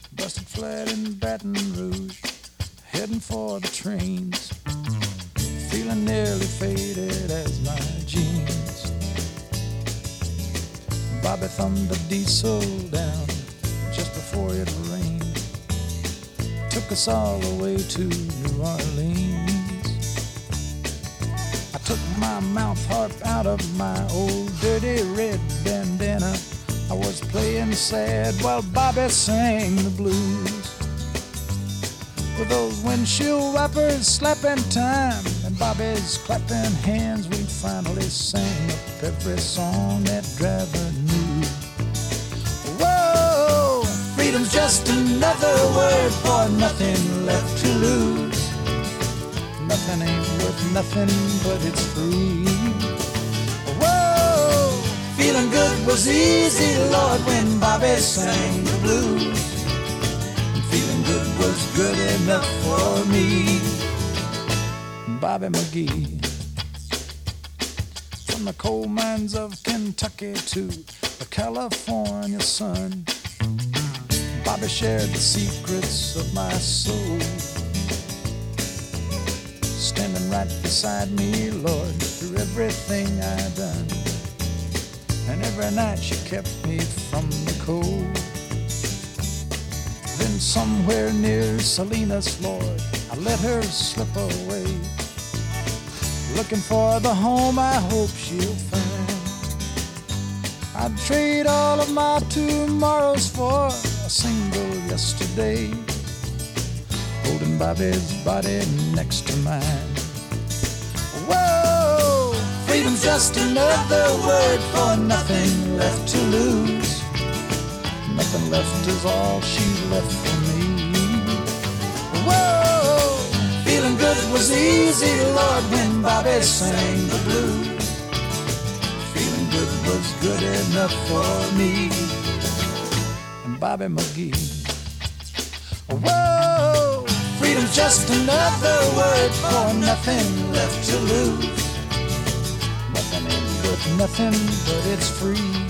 busted flat in Baton Rouge, heading for the trains, feeling nearly faded as my jeans. Bobby thumbed the diesel down just before it rained, took us all the way to New Orleans. I took my mouth harp out of my old dirty red bandana. I was playing sad while Bobby sang the blues. With those windshield wipers slapping time and Bobby's clapping hands, we finally sang up every song that driver knew. Whoa, freedom's just another word for nothing left to lose. Nothing ain't worth nothing, but it's free. Whoa, feeling good was easy, Lord, when Bobby sang the blues. And feeling good was good enough for me. Bobby McGee. From the coal mines of Kentucky to the California sun, Bobby shared the secrets of my soul, standing right beside me, Lord, through everything I done. And every night she kept me from the cold. Then somewhere near Salinas, Lord, I let her slip away, looking for the home I hope she'll find. I'd trade all of my tomorrows for a single yesterday, holding Bobby's body next to mine. Whoa, freedom's just another word for nothing left to lose. Nothing left is all she's left for me. Whoa, feeling good was easy, Lord, when Bobby sang the blues. Feeling good was good enough for me. And Bobby McGee. Whoa, freedom's just another word for nothing left to lose. Nothing ain't worth nothing, but it's free.